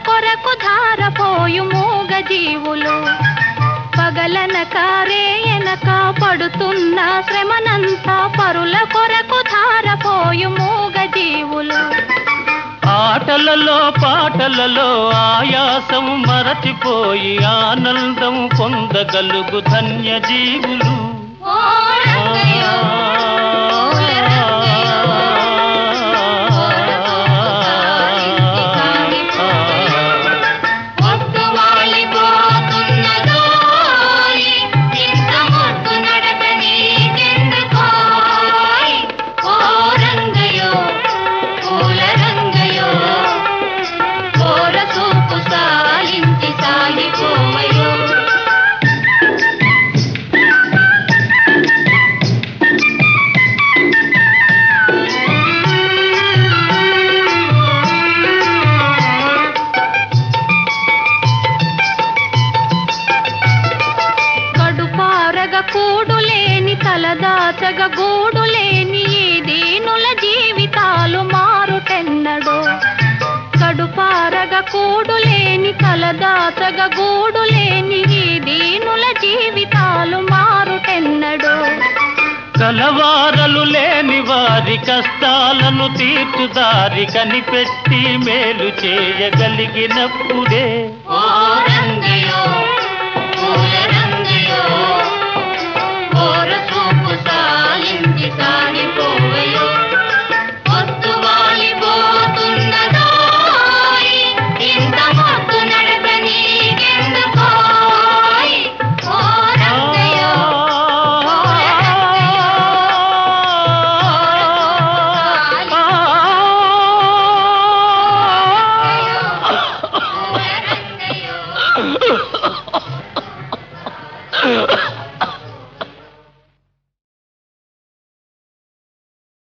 కొరకు ధారపోయు మూగ జీవులు పగలనక రేయనక పడుతున్న శ్రమనంతా పరుల కొరకు ధారపోయు మూగ జీవులు ఆటలలో పాటలలో ఆయాసం మరచిపోయి ఆనందం పొందగలుగు ధన్య జీవులు కూడులేని తలదాచగ గూడులేని ఈ దీనుల జీవితాలు మారుటెన్నడో కడుపారగ కూడులేని తలదాచగ గూడులేని ఈ దీనుల జీవితాలు మారుటెన్నడో కలవారలు లేని వారి కష్టాలను తీర్చుదారి కనిపెట్టి మేలు చేయగలిగినప్పుడే Oh